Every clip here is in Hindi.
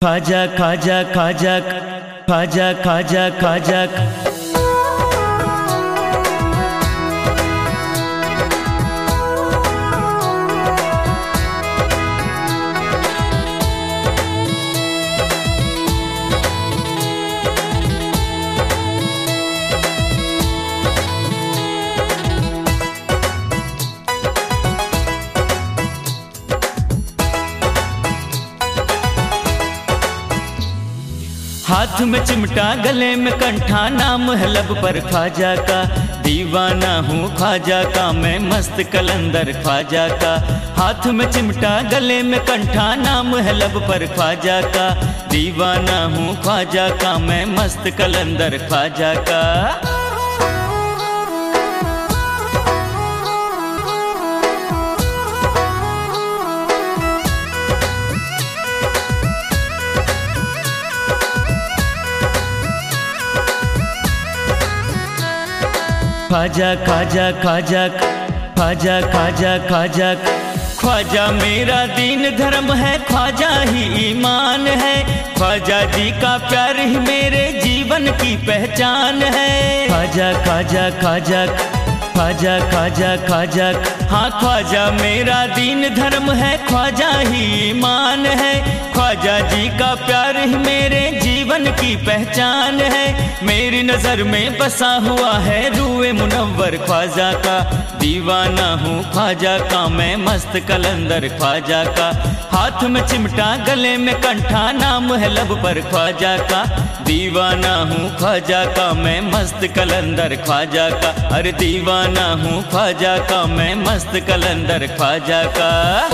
खाजा खाजा खाजा खाजा खाजा खाजा। हाथ में चिमटा गले में कंठा, नाम है लब पर ख्वाजा का। दीवाना हूँ ख्वाजा का मैं, मस्त कलंदर ख्वाजा का। हाथ में चिमटा गले में कंठा, नाम है लब पर ख्वाजा का। दीवाना हूँ ख्वाजा का मैं, मस्त कलंदर ख्वाजा का। खाजा खाजा खाजा खाजा खाजा खाजा। ख्वाजा मेरा दीन धर्म है, ख्वाजा ही ईमान है। ख्वाजा जी का प्यार ही मेरे जीवन की पहचान है। खाजा खाजा खाजा खाजा खाजा खाजा। हाँ ख्वाजा मेरा दीन धर्म है, ख्वाजा ही ईमान है। ख्वाजा जी का प्यार ही मेरे जीवन की पहचान है। मेरी नजर में बसा हुआ है रूए मुनव्वर ख्वाजा का। दीवाना हूँ ख्वाजा का मैं, मस्त कलंदर ख्वाजा का। हाथ में चिमटा गले में कंठा, नाम है लब पर ख्वाजा का। दीवाना हूँ ख्वाजा का मैं, मस्त कलंदर ख्वाजा का। अरे दीवाना हूँ ख्वाजा का मैं, मस्त कलंदर ख्वाजा का।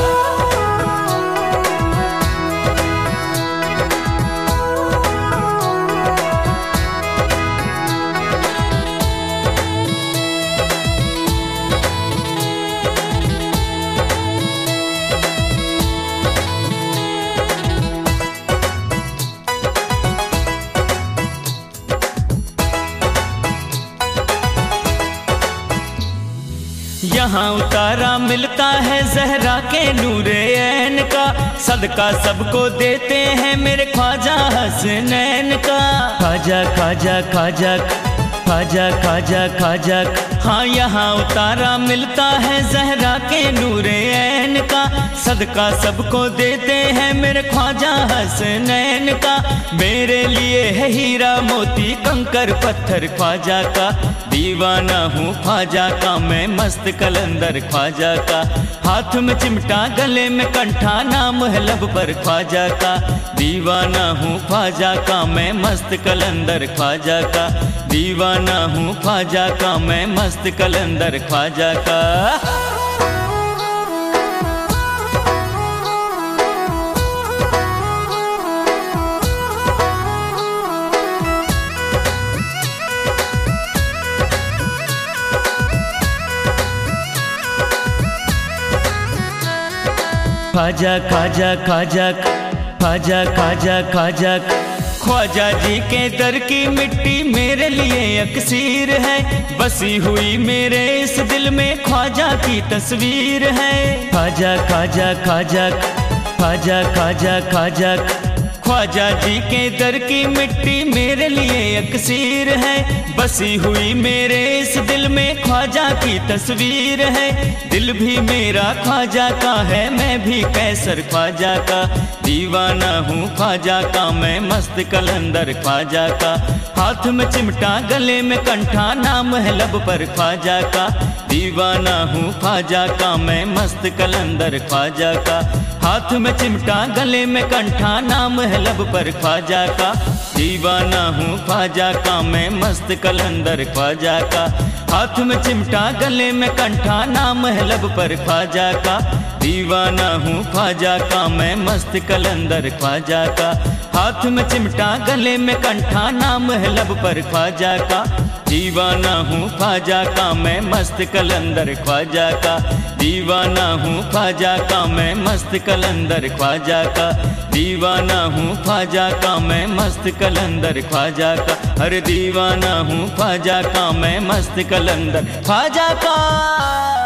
यहाँ उतारा मिलता है जहरा के नूरे ऐन का। सदका सबको देते हैं मेरे ख्वाजा हसनैन का। खाजा खाजा खाजा खाजा खाजा खाजा। हाँ यहाँ उतारा मिलता है जहरा के नूरे ऐन का। सदका सबको देते हैं मेरे ख्वाजा हसनैन का। मेरे लिए है हीरा मोती कंकर पत्थर ख्वाजा का। दीवाना हूँ ख्वाजा का मैं, मस्त कलंदर ख्वाजा का। हाथ में चिमटा गले में कंठा, नाम है लब पर ख्वाजा का। दीवाना हूँ ख्वाजा का मैं, मस्त कलंदर ख्वाजा का। दीवाना हूँ ख्वाजा का मैं, मस्त कलंदर ख्वाजा का। खाजा खाजा खाजा खाजा खाजा खाजा। ख्वाजा जी के दर की मिट्टी मेरे लिए अक्सीर है। बसी हुई मेरे इस दिल में ख्वाजा की तस्वीर है। खाजा खाजा खाजा खाजा खाजा खाजा। ख्वाजा जी के दर की मिट्टी मेरे लिए अक्सीर है। बसी हुई मेरे इस दिल में ख्वाजा की तस्वीर है। दिल भी मेरा ख्वाजा का है, मैं भी कैसर ख्वाजा का। दीवाना हूँ ख्वाजा का मैं, मस्त कलंदर ख्वाजा का। हाथ में चिमटा गले में कंठा, नाम है लब पर ख्वाजा का। दीवाना हूँ ख्वाजा का मैं, मस्त कलंदर ख्वाजा का। हाथ में चिमटा गले में कंठा, नाम है लब पर ख्वाजा का। दीवाना हूँ ख्वाजा का मैं, मस्त कलंदर ख्वाजा का। हाथ में चिमटा गले में कंठा, नाम है लब पर ख्वाजा का। दीवाना हूँ ख्वाजा का मैं, मस्त कलंदर ख्वाजा का। हाथ में चिमटा गले में कंठा, नाम है लब पर ख्वाजा का। दीवाना हूँ ख्वाजा का मैं, मस्त कलंदर ख्वाजा का। दीवाना हूँ ख्वाजा का मैं, मस्त कलंदर ख्वाजा का। दीवाना हूँ ख्वाजा का मैं, मस्त कलंदर ख्वाजा का। अरे दीवाना हूँ ख्वाजा का मैं, मस्त कलंदर ख्वाजा का।